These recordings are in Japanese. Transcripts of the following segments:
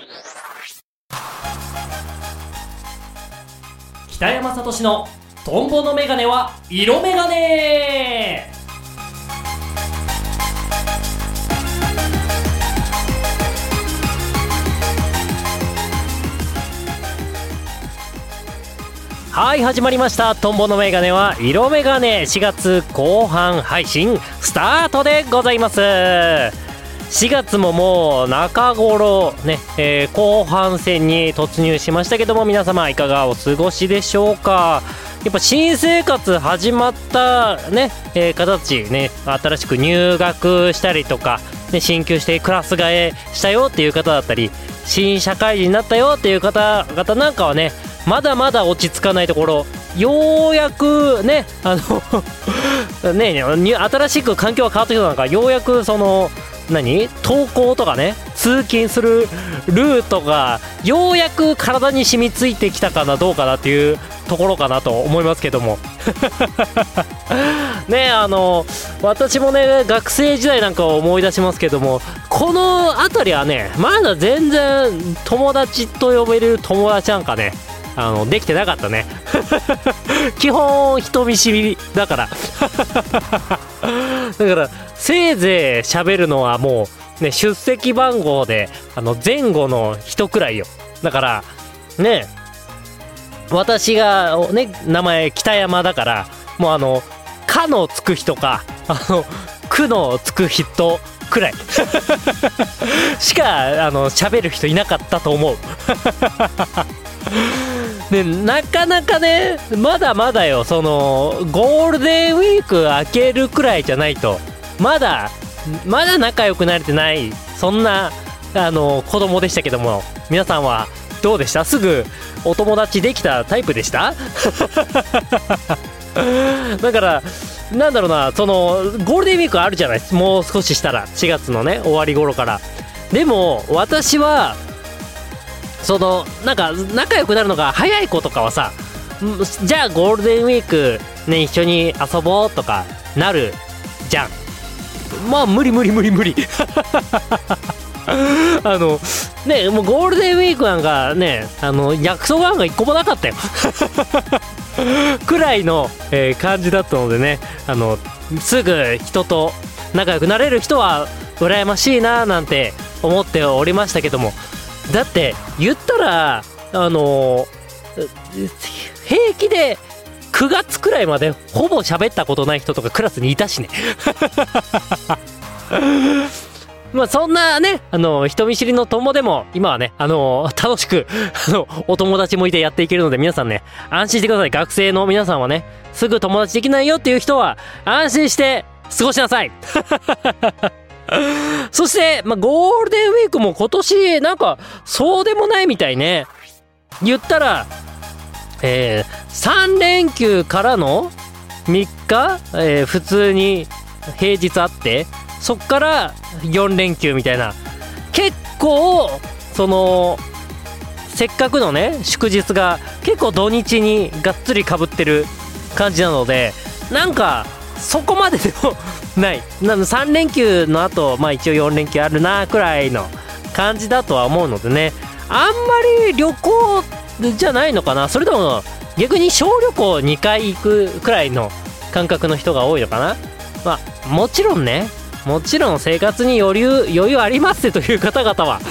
北山聡のトンボのメガネは色メガネ。はい、始まりました。トンボのメガネは色メガネ。4月後半配信スタートでございます。4月ももう中頃ね、後半戦に突入しましたけども、皆様いかがお過ごしでしょうか。やっぱ新生活始まったね、方たちね、新しく入学したりとか、ね、進級してクラス替えしたよっていう方だったり、新社会人になったよっていう方々なんかはね、まだまだ落ち着かないところ、ようやくね、ね、新しく環境が変わってきたのか、ようやくその登校とかね、通勤するルートがようやく体に染みついてきたかなどうかなっていうところかなと思いますけどもね、私もね、学生時代なんかを思い出しますけども、この辺りはね、まだ全然友達と呼べる友達なんかね、できてなかったね基本人見知りだからだからせいぜい喋るのはもうね、出席番号で前後の人くらいよ。だからね、私がね、名前北山だから、もうかのつく人かくのつく人くらいしか喋る人いなかったと思うで、なかなかね、まだまだよ、そのゴールデンウィーク明けるくらいじゃないとまだ仲良くなれてない、そんな子供でしたけども、皆さんはどうでした？すぐお友達できたタイプでしただからなんだろうな、そのゴールデンウィークあるじゃない、もう少ししたら4月のね終わり頃から。でも私はそのなんか仲良くなるのが早い子とかはさ、じゃあゴールデンウィークね、一緒に遊ぼうとかなるじゃん。まあ無理ね、もうゴールデンウィークなんかね、約束なんか一個もなかったよくらいの、感じだったのでね、すぐ人と仲良くなれる人は羨ましいななんて思っておりましたけども、だって言ったら平気で9月くらいまでほぼ喋ったことない人とかクラスにいたしねまあそんなね、人見知りの友でも今はね、楽しくお友達もいてやっていけるので、皆さんね、安心してください。学生の皆さんはね、すぐ友達できないよっていう人は安心して過ごしなさいそして、ゴールデンウィークも今年なんかそうでもないみたいね。言ったら3連休からの3日、普通に平日あって、そっから4連休みたいな、結構そのせっかくのね祝日が結構土日にがっつりかぶってる感じなので、なんかそこまででもない3連休の後、一応4連休あるなくらいの感じだとは思うのでね、あんまり旅行じゃないのかな。それとも逆に小旅行2回行くくらいの感覚の人が多いのかな。もちろん生活に余裕ありますという方々は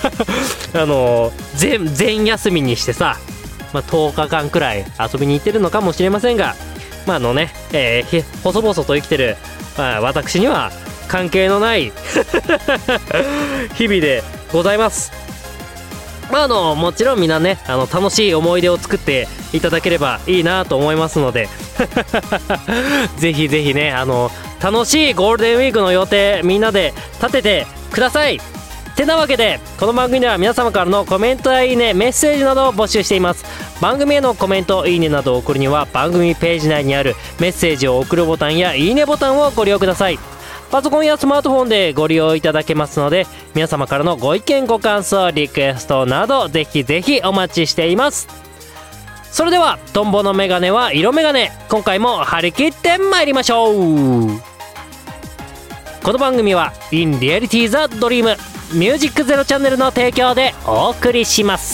全休みにしてさ、10日間くらい遊びに行ってるのかもしれませんが、細々と生きてる、私には関係のない日々でございます。もちろんみんなね、楽しい思い出を作っていただければいいなと思いますのでぜひぜひね、楽しいゴールデンウィークの予定みんなで立ててください。てなわけで、この番組では皆様からのコメントやいいね、メッセージなどを募集しています。番組へのコメント、いいねなどを送るには番組ページ内にあるメッセージを送るボタンやいいねボタンをご利用ください。パソコンやスマートフォンでご利用いただけますので、皆様からのご意見ご感想リクエストなどぜひぜひお待ちしています。それではトンボのメガネは色メガネ、今回も張り切って参りましょう。この番組は In Reality the Dream ミュージックゼロチャンネルの提供でお送りします。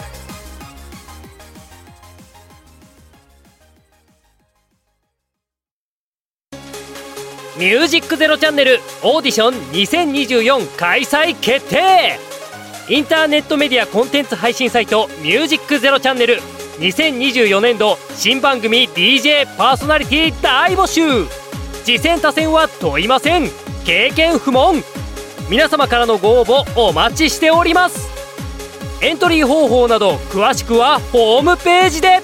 ミュージックゼロチャンネルオーディション2024開催決定。インターネットメディアコンテンツ配信サイトミュージックゼロチャンネル2024年度新番組 DJ パーソナリティ大募集。次戦他戦は問いません。経験不問。皆様からのご応募お待ちしております。エントリー方法など詳しくはホームページで。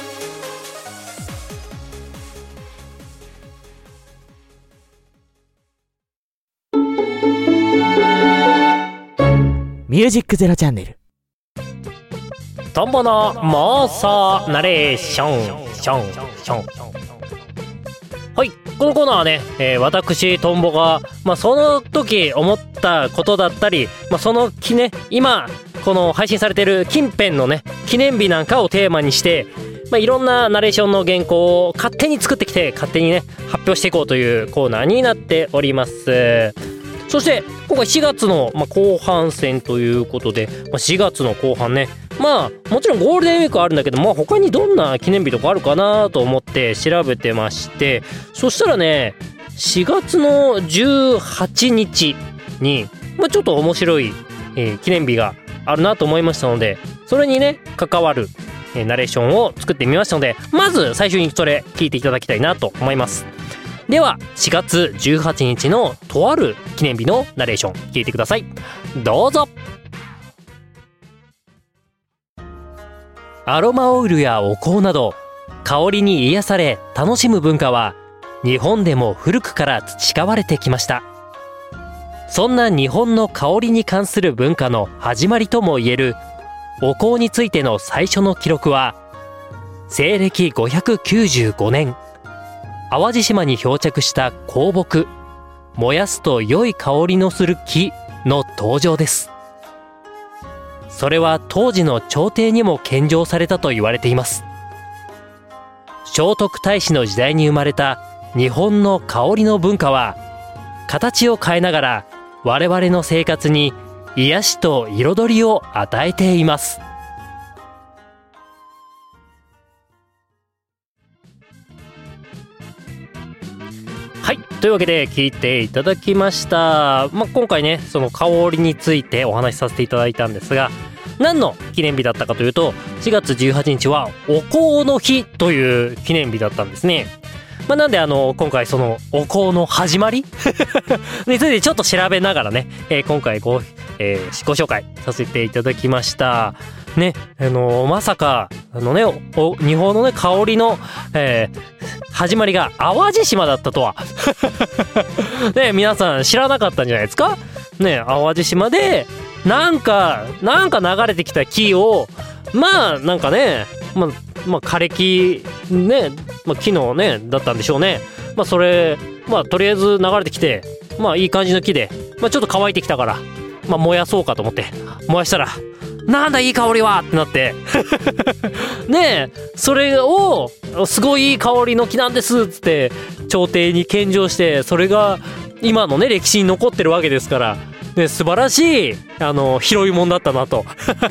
ミュージックゼロチャンネルトンボの妄想ナレーションションション。はい、このコーナーはね、私トンボが、その時思ったことだったり、その今この配信されている近辺のね記念日なんかをテーマにして、いろんなナレーションの原稿を勝手に作ってきて勝手にね発表していこうというコーナーになっております。そして今回4月の後半戦ということで、4月の後半ね、もちろんゴールデンウィークあるんだけど、他にどんな記念日とかあるかなと思って調べてまして、そしたらね4月の18日に、ちょっと面白い、記念日があるなと思いましたので、それにね関わる、ナレーションを作ってみましたので、まず最初にそれ聞いていただきたいなと思います。では4月18日のとある記念日のナレーション聞いてください。どうぞ。アロマオイルやお香など香りに癒され楽しむ文化は日本でも古くから培われてきました。そんな日本の香りに関する文化の始まりともいえるお香についての最初の記録は西暦595年淡路島に漂着した香木、燃やすと良い香りのする木の登場です。それは当時の朝廷にも献上されたと言われています。聖徳太子の時代に生まれた日本の香りの文化は形を変えながら我々の生活に癒しと彩りを与えています。はい、というわけで聞いていただきました。今回ねその香りについてお話しさせていただいたんですが、何の記念日だったかというと4月18日はお香の日という記念日だったんですね。なんで今回そのお香の始まりについてちょっと調べながらね、今回ご紹介させていただきましたね。まさか日本のね香りの、始まりが淡路島だったとはね、皆さん知らなかったんじゃないですかね。淡路島でなんか流れてきた木を枯れ木ね、木のねだったんでしょうね。それとりあえず流れてきていい感じの木で、ちょっと乾いてきたから燃やそうかと思って燃やしたら、なんだいい香りはってなってねえ、それをすごいいい香りの木なんですっつって朝廷に献上して、それが今のね歴史に残ってるわけですから、ね、素晴らしい拾いもんだったなと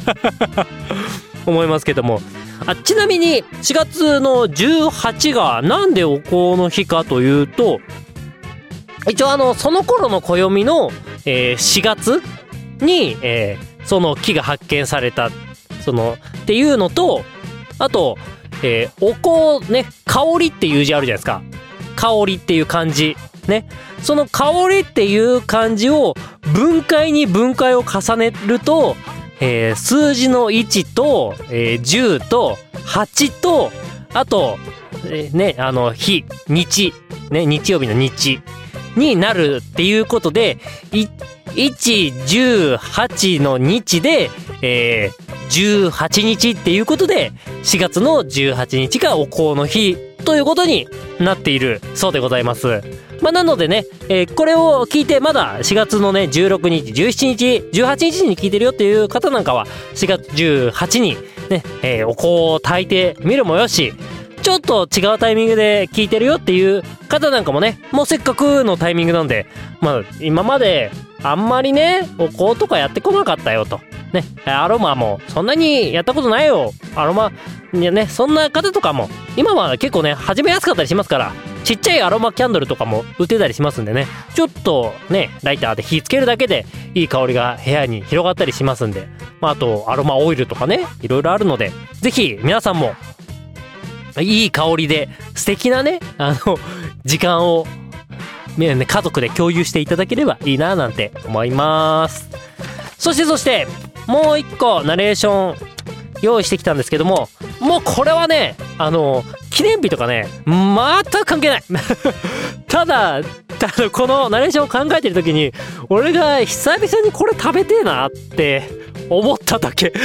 思いますけども、ちなみに4月の18がなんでお香の日かというと、一応その頃の暦の、4月に、その木が発見されたっていうのと、あと、お香ね、香りっていう字あるじゃないですか。香りっていう漢字ね、その香りっていう漢字を分解に分解を重ねると、数字の1と、10と8と、あと、日ね、日曜日の日になるっていうことで、118の日で、18日っていうことで4月の18日がお香の日ということになっているそうでございます。なのでね、これを聞いてまだ4月のね16日17日18日に聞いてるよっていう方なんかは4月18にね、お香を炊いてみるもよし、 ちょっと違うタイミングで聞いてるよっていう方なんかもね、もうせっかくのタイミングなんで、まあ今まであんまりねお香とかやってこなかったよとね、アロマもそんなにやったことないよ、アロマね、そんな方とかも今は結構ね始めやすかったりしますから、ちっちゃいアロマキャンドルとかも売ってたりしますんでね、ちょっとねライターで火つけるだけでいい香りが部屋に広がったりしますんで、まあ、あとアロマオイルとかねいろいろあるので、ぜひ皆さんもいい香りで素敵なね時間をね家族で共有していただければいいななんて思います。そしてもう一個ナレーション用意してきたんですけども、もうこれはね記念日とかね全く関係ないただこのナレーションを考えてる時に俺が久々にこれ食べてえなって思っただけ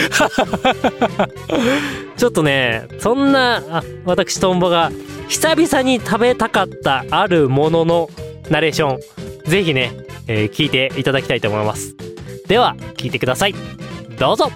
ちょっとねそんな私トンボが久々に食べたかったあるもののナレーションぜひね、聞いていただきたいと思います。では聞いてください、どうぞ。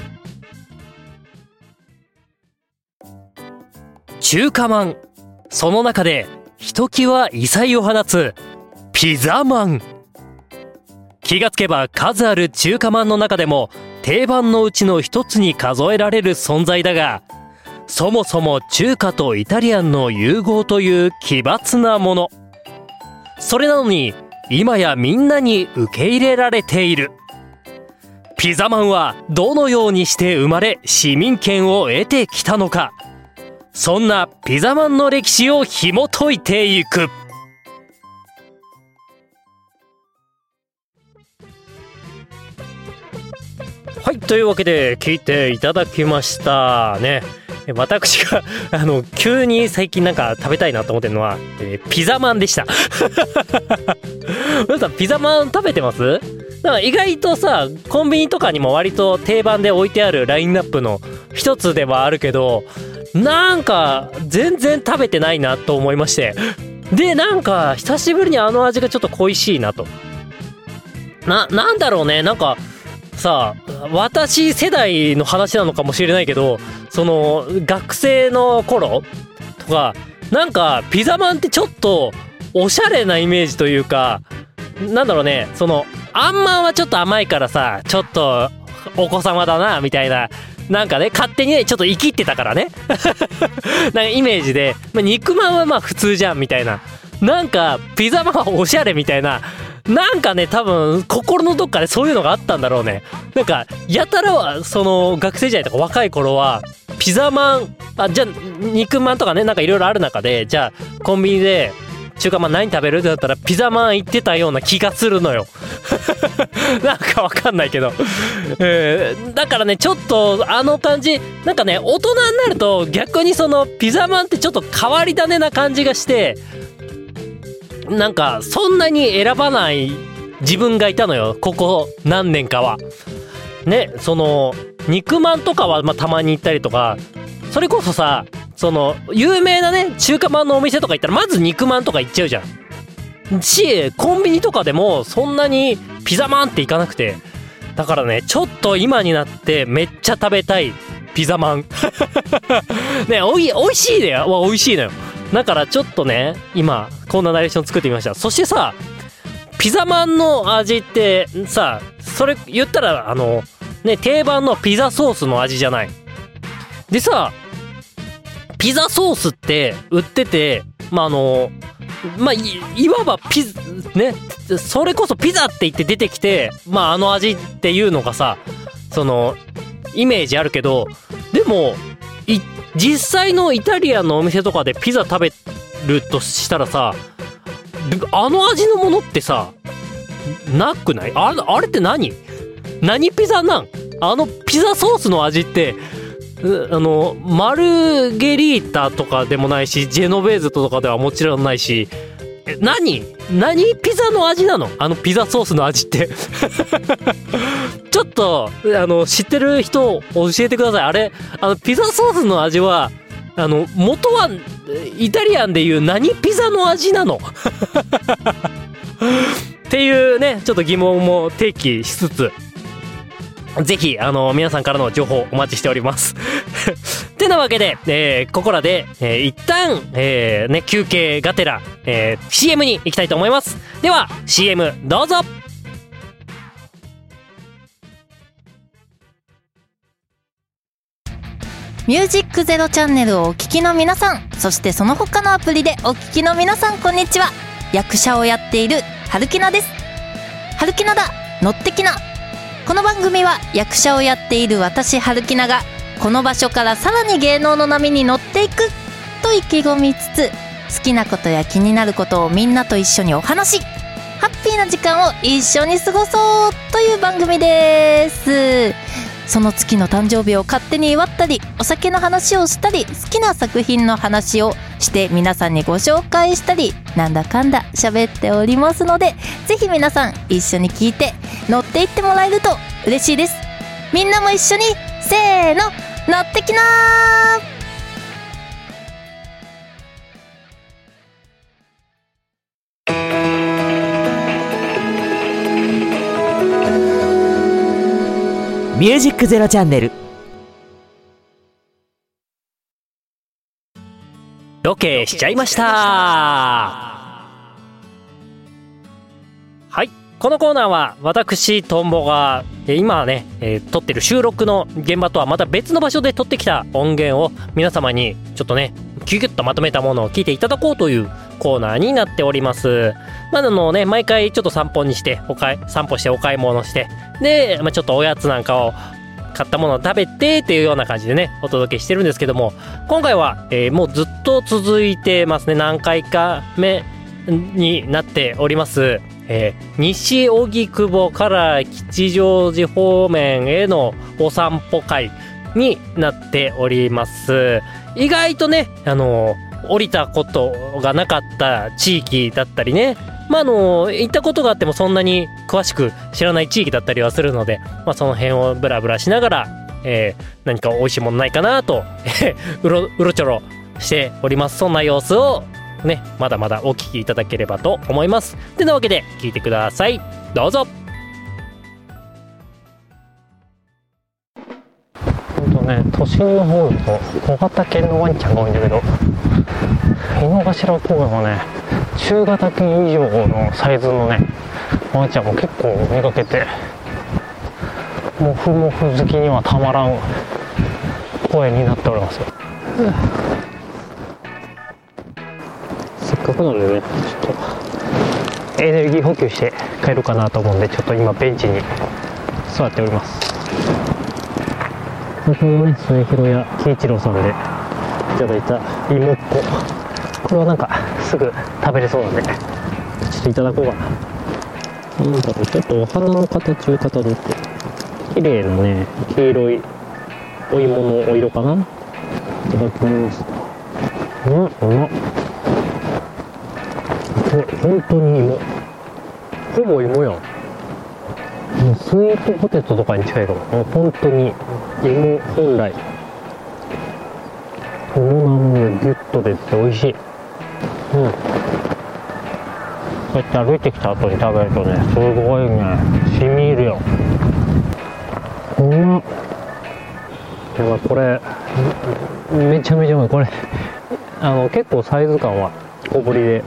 中華まん、その中でひときわ異彩を放つピザまん。気がつけば数ある中華まんの中でも定番のうちの一つに数えられる存在だが、そもそも中華とイタリアンの融合という奇抜なもの。それなのに今やみんなに受け入れられている。ピザまんはどのようにして生まれ市民権を得てきたのか、そんなピザまんの歴史を紐解いていく。はい、というわけで聞いていただきましたね。私が急に最近なんか食べたいなと思ってるのは、ピザまんでした皆さんピザまん食べてます？だから意外とさコンビニとかにも割と定番で置いてあるラインナップの一つではあるけど、なんか全然食べてないなと思いまして、でなんか久しぶりに味がちょっと恋しいなと。なんだろうね、なんかさ私世代の話なのかもしれないけど、その学生の頃とかなんかピザまんってちょっとおしゃれなイメージというか、なんだろうね、そのあんまんはちょっと甘いからさちょっとお子様だなみたいな、なんかね勝手にねちょっと生きってたからねなんかイメージで、肉まんはまあ普通じゃんみたいな、なんかピザまんはおしゃれみたいな、なんかね多分心のどっかでそういうのがあったんだろうね。なんかやたらはその学生時代とか若い頃はピザまんじゃあ肉まんとかねなんかいろいろある中で、じゃあコンビニで中華まん何食べるってなったらピザまん行ってたような気がするのよなんかわかんないけど、だからねちょっと感じなんかね大人になると逆にそのピザまんってちょっと変わり種な感じがして、なんかそんなに選ばない自分がいたのよ、ここ何年かはね。その肉まんとかはたまに行ったりとか、それこそさその有名なね中華まんのお店とか行ったらまず肉まんとか行っちゃうじゃんし、コンビニとかでもそんなにピザまんって行かなくて、だからねちょっと今になってめっちゃ食べたいピザまんね、おいしいね、おいしいのよ。だからちょっとね今こんなナレーション作ってみました。そしてさピザまんの味ってさ、それ言ったらね定番のピザソースの味じゃない。でさピザソースって売ってて、いわばね、それこそピザって言って出てきて、味っていうのがさそのイメージあるけど、でも実際のイタリアンのお店とかでピザ食べるとしたらさ、味のものってさなくない？あれって何ピザなん？ピザソースの味ってマルゲリータとかでもないし、ジェノベーゼとかではもちろんないし、何ピザの味なの？ピザソースの味ってちょっと知ってる人教えてください。あれピザソースの味は元はイタリアンでいう何ピザの味なのっていうねちょっと疑問も提起しつつ、ぜひ皆さんからの情報お待ちしておりますてなわけで、ここらで、一旦、休憩がてら、CM に行きたいと思います。では CM どうぞ。 ミュージックゼロチャンネルをお聞きの皆さん、そしてその他のアプリでお聞きの皆さん、こんにちは。役者をやっている春キナです。春キナだ、乗ってきな。この番組は役者をやっている私春キナがこの場所からさらに芸能の波に乗っていくと意気込みつつ、好きなことや気になることをみんなと一緒にお話し、ハッピーな時間を一緒に過ごそうという番組です。その月の誕生日を勝手に祝ったり、お酒の話をしたり、好きな作品の話をして皆さんにご紹介したり、なんだかんだ喋っておりますので、ぜひ皆さん一緒に聞いて乗っていってもらえると嬉しいです。みんなも一緒にせーの、乗ってきなー。 ミュージックゼロチャンネル。 ロケしちゃいました。はい、このコーナーは私トンボが今ね、撮ってる収録の現場とはまた別の場所で撮ってきた音源を皆様にちょっとねギュギュッとまとめたものを聞いていただこうというコーナーになっております。毎回ちょっと散歩してお買い物してで、ちょっとおやつなんかを買ったものを食べてっていうような感じでねお届けしてるんですけども、今回は、もうずっと続いてますね。何回か目になっております、西荻窪から吉祥寺方面へのお散歩会になっております。意外とね降りたことがなかった地域だったりね、行ったことがあってもそんなに詳しく知らない地域だったりはするので、その辺をブラブラしながら、何か美味しいものないかなとうろちょろしております。そんな様子をねまだまだお聞きいただければと思います。てなわけで聞いてください。どうぞ。都心の方だと小型犬のワンちゃんが多いんだけど、井の頭公園はね中型犬以上のサイズのねワンちゃんも結構見かけて、モフモフ好きにはたまらん公園になっておりますよ。せっかくなんでねちょっとエネルギー補給して帰るかなと思うんで、ちょっと今ベンチに座っております。先ほどね末広屋喜一郎さんでいただいた芋っこ、これはなんかすぐ食べれそうなんでちょっといただこうかな。なんだろう、ちょっとお花の形をかたどって綺麗なね黄色いお芋のお色かな。いただきます。うまっ。これ本当に芋、ほぼ芋やん。スイートポテトとかに近いかも。本当に芋本来芋なのでギュッと出て美味しい。こうやって歩いてきた後に食べるとねすごいね染み入るよ。うまっ。やばい、これめちゃめちゃうまい。これ結構サイズ感は小ぶりで、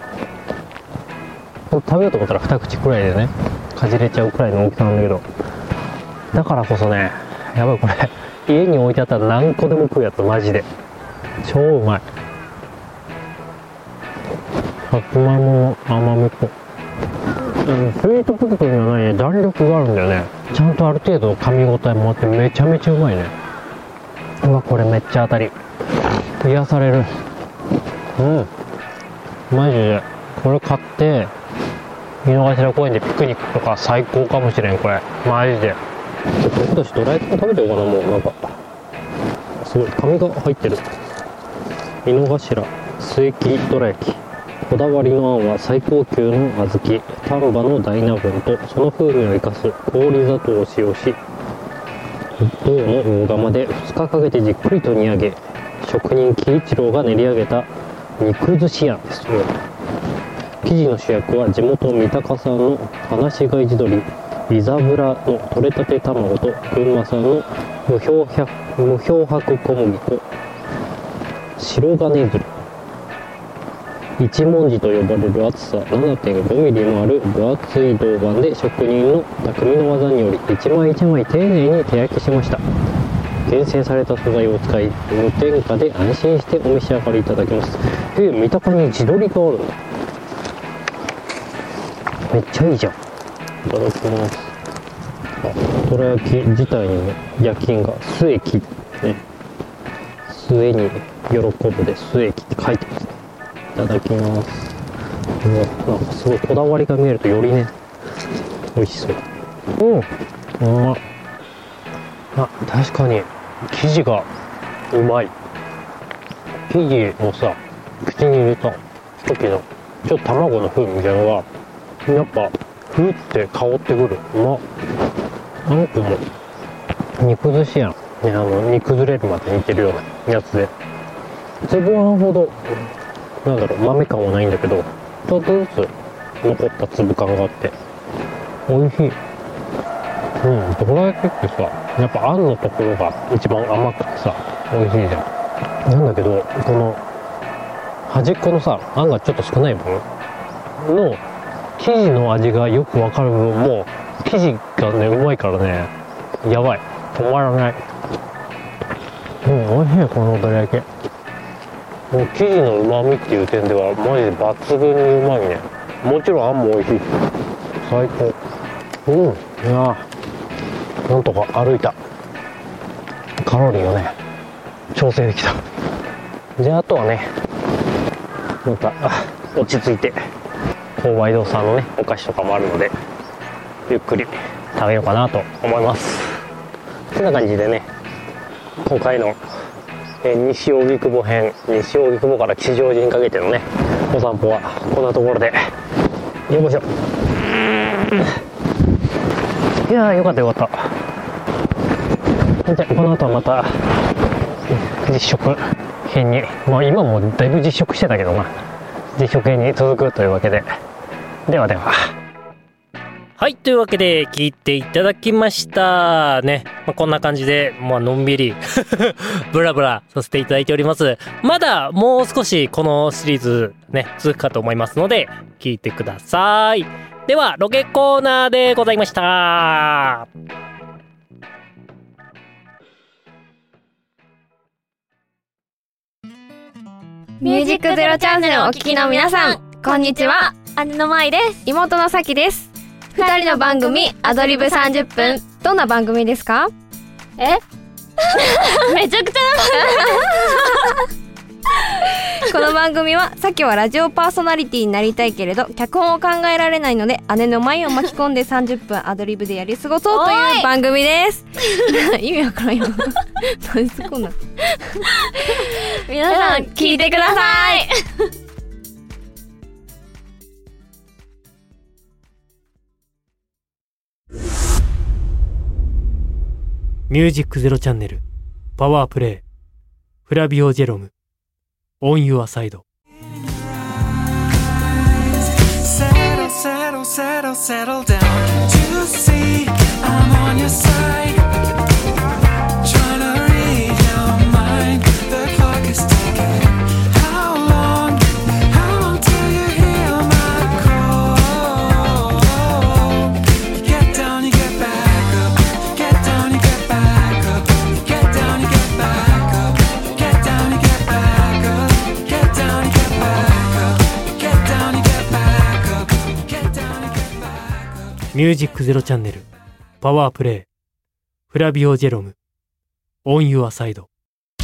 食べようと思ったら2口くらいでねかじれちゃうくらいの大きさなんだけど、だからこそねやばい、これ家に置いてあったら何個でも食うやつ、マジで超うまい。さつまいもの甘みと、スイートポテトにはないね弾力があるんだよね。ちゃんとある程度噛み応えもあってめちゃめちゃうまいね。うわ、これめっちゃ当たり、癒される。マジでこれ買って井の頭公園でピクニックとか最高かもしれん。これマジで僕たちドラえもん食べてようかな。もうなんかすごい紙が入ってる。井の頭末木どら焼き、こだわりのあんは最高級の小豆丹波の大納言とその風味を生かす氷砂糖を使用し、銅の大釜で2日かけてじっくりと煮上げ、職人喜一郎が練り上げた肉寿司あんです。生地の主役は地元三鷹産の放し飼い地鶏リザブラの取れたて卵と群馬産の無漂白小麦粉、白金鶴、一文字と呼ばれる厚さ 7.5 ミリもある分厚い銅板で職人の匠の技により一枚一枚丁寧に手焼きしました。厳選された素材を使い無添加で安心してお召し上がりいただけます。三鷹に地鶏があるんだ。めっちゃいいじゃん。いただきます。どら焼き自体にね、焼き印が末木ね、末に喜ぶで末木って書いてますね。いただきます。なんかすごいこだわりが見えるとよりね美味しそう。確かに生地がうまい。生地もさ、口に入れた時のちょっと卵の風味みたいなのがやっぱふーって香ってくる。あんこも肉寿司やんね、煮崩れるまで煮てるようなやつで、粒あんほどなんだろう、豆感はないんだけど、ちょっとずつ残った粒感があって美味しい。どら焼きってさ、やっぱあんのところが一番甘くてさ美味しいじゃん。なんだけど、この端っこのさ、あんがちょっと少ない分の生地の味がよくわかる分、もう生地がねうまいからね、やばい、止まらない。美味しい、このどら焼き。もう生地の旨味っていう点ではマジで抜群にうまいね。もちろんあんも美味しい。最高。いやなんとか歩いた。カロリーをね調整できた。じゃああとはね、また落ち着いて購買堂さんのねお菓子とかもあるので、ゆっくり食べようかなと思います。こんな感じでね、今回の西荻窪編、西荻窪から吉祥寺にかけてのねお散歩はこんなところで。よいしょ。いやー、よかったよかった。じゃあこの後はまた実食編に、今もだいぶ実食してたけどな、実食編に続くというわけで、ではでは。はい、というわけで聞いていただきましたね。こんな感じでのんびりブラブラさせていただいております。まだもう少しこのシリーズね続くかと思いますので聞いてください。ではロケコーナーでございました。 ミュージックゼロチャンネルをお聞きの皆さん、こんにちは。姉の舞です。妹のさきです。二人の番組アドリブ30分、どんな番組ですか？めちゃくちゃこの番組は、さきはラジオパーソナリティになりたいけれど脚本を考えられないので、姉の舞を巻き込んで30分アドリブでやり過ごそうという番組です。意味わからんよ。何すこんな皆さん聞いてください。 ミュージックゼロチャンネルパワープレイフラビオジェロムオンユアサイド。ミュージックゼロチャンネルパワープレイフラビオジェロムオンユアサイド。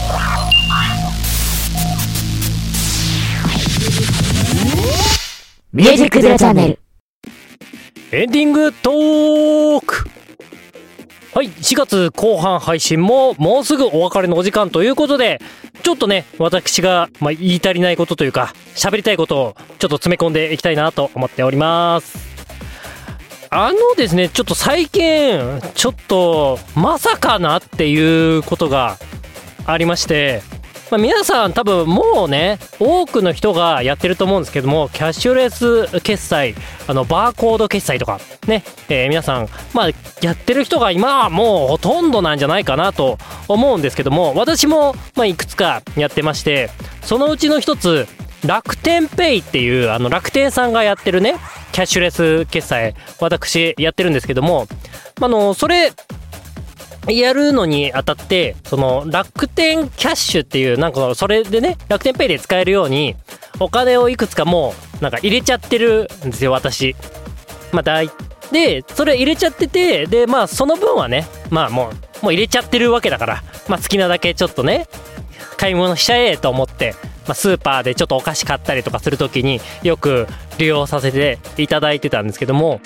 ミュージックゼロチャンネルエンディングトーク。はい、4月後半配信ももうすぐお別れのお時間ということで、ちょっとね私が言い足りないことというか喋りたいことをちょっと詰め込んでいきたいなと思っております。ですね、ちょっと最近ちょっとまさかなっていうことがありまして、 皆さん多分もうね多くの人がやってると思うんですけども、キャッシュレス決済、バーコード決済とかね、皆さんやってる人が今はもうほとんどなんじゃないかなと思うんですけども、私もいくつかやってまして、そのうちの一つ楽天ペイっていう楽天さんがやってるねキャッシュレス決済、私やってるんですけども、それやるのにあたって、その楽天キャッシュっていうなんかそれでね楽天ペイで使えるようにお金をいくつかもうなんか入れちゃってるんですよ私。でそれ入れちゃってて、でその分はねもう入れちゃってるわけだから、好きなだけちょっとね買い物しちゃえと思って、スーパーでちょっとお菓子買ったりとかするときによく利用させていただいてたんですけども、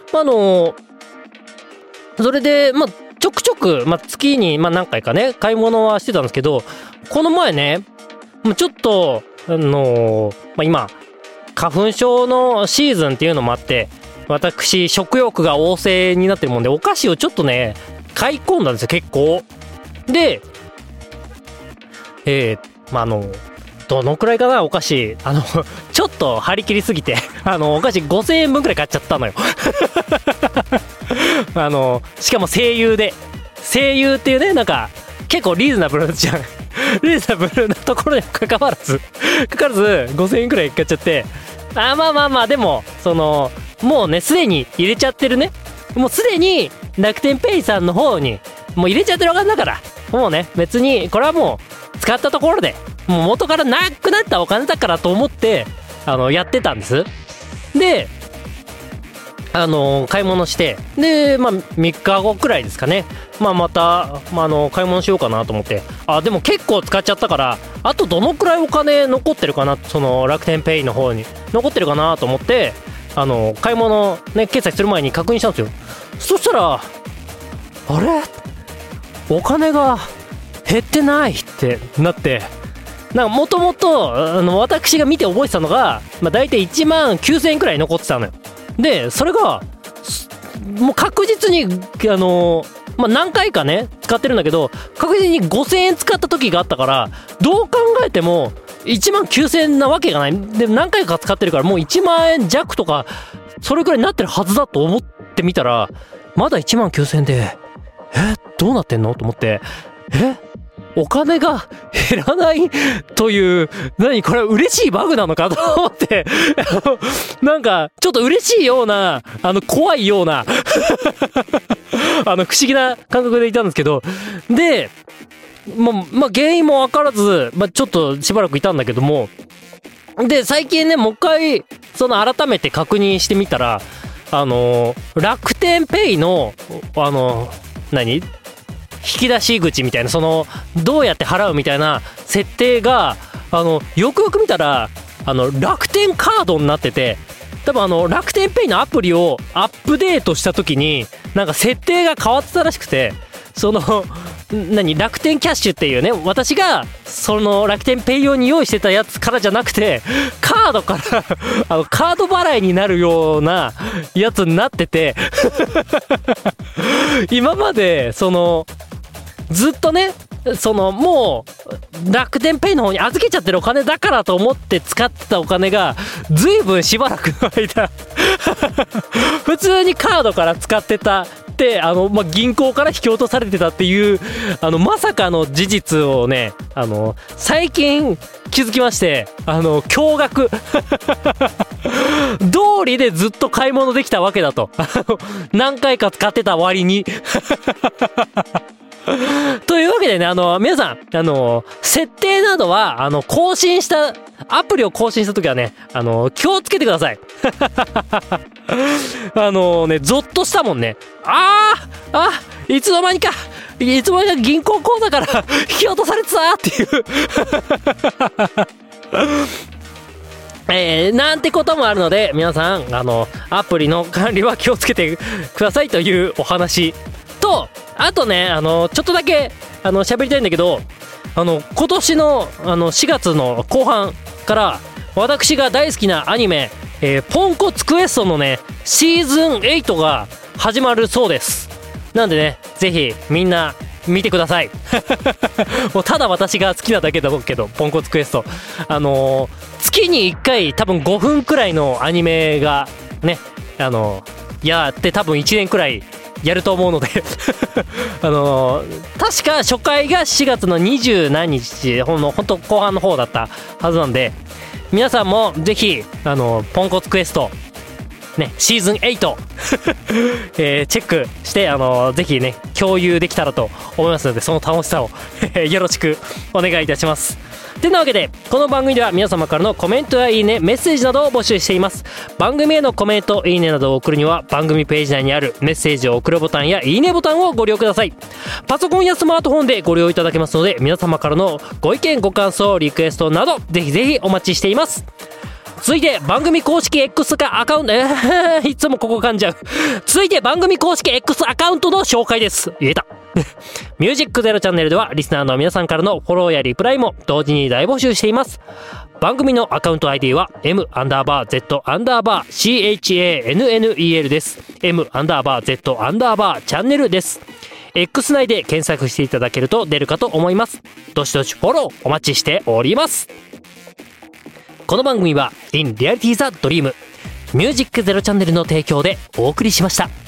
それでちょくちょく、月に何回かね買い物はしてたんですけど、この前ねちょっと今花粉症のシーズンっていうのもあって、私食欲が旺盛になってるもんでお菓子をちょっとね買い込んだんですよ結構で。どのくらいかな、お菓子ちょっと張り切りすぎてお菓子5000円分くらい買っちゃったのよしかも声優っていうね、なんか結構リーズナブルじゃんリーズナブルなところにかかわらず5000円くらい買っちゃって、でももうねすでに入れちゃってるね、もうすでに楽天ペイさんの方にもう入れちゃってるお金だから、もうね別にこれはもう使ったところでもう元からなくなったお金だからと思ってやってたんです。で買い物して、で3日後くらいですかね、また、買い物しようかなと思って、でも結構使っちゃったから、あとどのくらいお金残ってるかな、その楽天ペイの方に残ってるかなと思って、買い物ね決済する前に確認したんですよ。そしたらあれお金が減ってないってなって、なんかもともと私が見て覚えてたのが、だいたい1万9000円くらい残ってたのよ。でそれがもう確実に何回かね使ってるんだけど、確実に5000円使った時があったから、どう考えても1万9000円なわけがない。で何回か使ってるからもう1万円弱とかそれくらいになってるはずだと思ってみたら、まだ1万9000円でどうなってんのと思って、お金が減らないという、何これ嬉しいバグなのかと思ってなんかちょっと嬉しいような怖いような不思議な感覚でいたんですけど、で原因も分からず、ちょっとしばらくいたんだけども、で最近ねもう一回改めて確認してみたら、楽天ペイの引き出し口みたいな、どうやって払うみたいな設定がよくよく見たら楽天カードになってて、多分楽天ペイのアプリをアップデートした時になんか設定が変わってたらしくて、楽天キャッシュっていうね、私が楽天ペイ用に用意してたやつからじゃなくて、カードからカード払いになるようなやつになってて今までずっとねもう楽天ペイの方に預けちゃってるお金だからと思って使ってたお金がずいぶんしばらくの間普通にカードから使ってたって銀行から引き落とされてたっていうまさかの事実をね最近気づきまして、驚愕道理でずっと買い物できたわけだと何回か使ってた割にというわけでね、皆さん設定などはアプリを更新した時はね気をつけてくださいゾッとしたもんね。いつの間にか銀行口座から引き落とされてたっていうなんてこともあるので、皆さんアプリの管理は気をつけてくださいというお話と、あとねちょっとだけ喋りたいんだけど、今年の4月の後半から私が大好きなアニメ、ポンコツクエストのねシーズン8が始まるそうです。なんでねぜひみんな見てくださいもうただ私が好きなだけだけどポンコツクエスト月に1回多分5分くらいのアニメがねやって多分1年くらいやると思うので確か初回が4月の20何日ほんと後半の方だったはずなんで、皆さんもぜひポンコツクエストねシーズン8チェックしてぜひね共有できたらと思いますので、その楽しさをよろしくお願いいたします。てなわけでこの番組では皆様からのコメントやいいね、メッセージなどを募集しています。番組へのコメント、いいねなどを送るには番組ページ内にあるメッセージを送るボタンやいいねボタンをご利用ください。パソコンやスマートフォンでご利用いただけますので、皆様からのご意見ご感想リクエストなどぜひぜひお待ちしています。続いて番組公式 X かアカウントいつもここ噛んじゃう続いて番組公式 X アカウントの紹介です。言えたミュージックゼロチャンネルではリスナーの皆さんからのフォローやリプライも同時に大募集しています。番組のアカウント ID は M_Z_CHANNEL です。M_Z_ チャンネルです。 X 内で検索していただけると出るかと思います。どしどしフォローお待ちしております。この番組は In Reality the Dream ミュージックゼロチャンネルの提供でお送りしました。